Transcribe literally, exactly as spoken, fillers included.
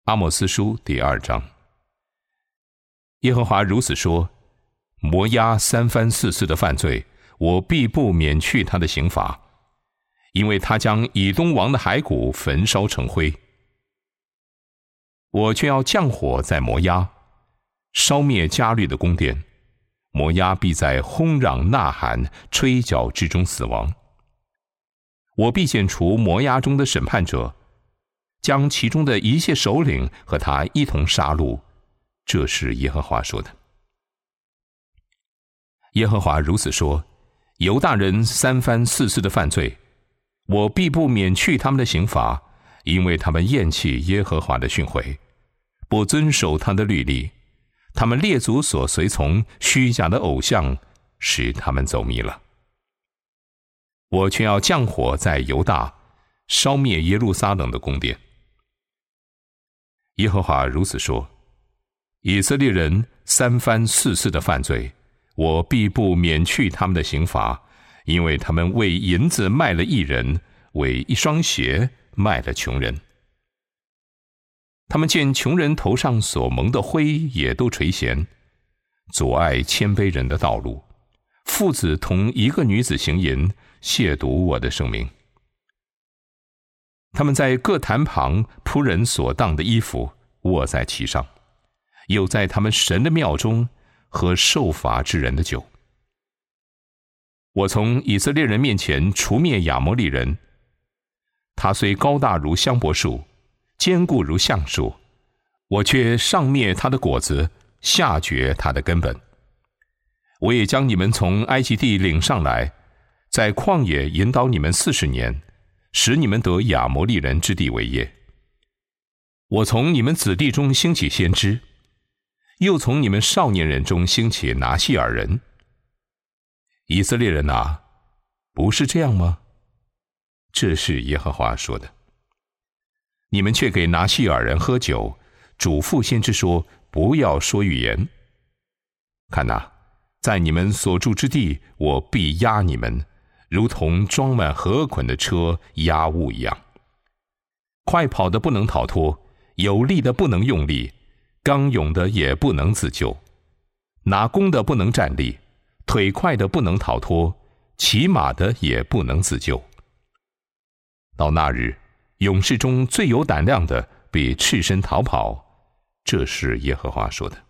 阿莫斯书第二章。耶和华如此说：摩押三番四次的犯罪，我必不免去他的刑罚，因为他将以东王的骸骨焚烧成灰。我却要降火在摩押，烧灭加律的宫殿，摩押必在轰嚷呐喊吹角之中死亡。我必剪除摩押中的审判者，将其中的一切首领和他一同杀戮。这是耶和华说的。耶和华如此说：犹大人三番四次的犯罪，我必不免去他们的刑罚，因为他们厌弃耶和华的训诲，不遵守他的律例。他们列祖所随从虚假的偶像，使他们走迷了。我却要降火在犹大，烧灭耶路撒冷的宫殿。耶和华如此说：以色列人三番四次的犯罪，我必不免去他们的刑罚，因为他们为银子卖了义人，为一双鞋卖了穷人。他们见穷人头上所蒙的灰也都垂涎，阻碍谦卑人的道路。父子同一个女子行淫，亵渎我的圣名。他们在各坛旁仆人所当的衣服，卧在其上，又在他们神的庙中喝受罚之人的酒。我从以色列人面前除灭亚摩利人，他虽高大如香柏树，坚固如橡树，我却上灭他的果子，下绝他的根本。我也将你们从埃及地领上来，在旷野引导你们四十年，使你们得亚摩利人之地为业。我从你们子弟中兴起先知，又从你们少年人中兴起拿细尔人。以色列人啊，不是这样吗？这是耶和华说的。你们却给拿细尔人喝酒，嘱咐先知说，不要说预言。看哪，在你们所住之地，我必压你们，如同装满禾捆的车压物一样。快跑的不能逃脱，有力的不能用力，刚勇的也不能自救，拿弓的不能站立，腿快的不能逃脱，骑马的也不能自救。到那日，勇士中最有胆量的必赤身逃跑，这是耶和华说的。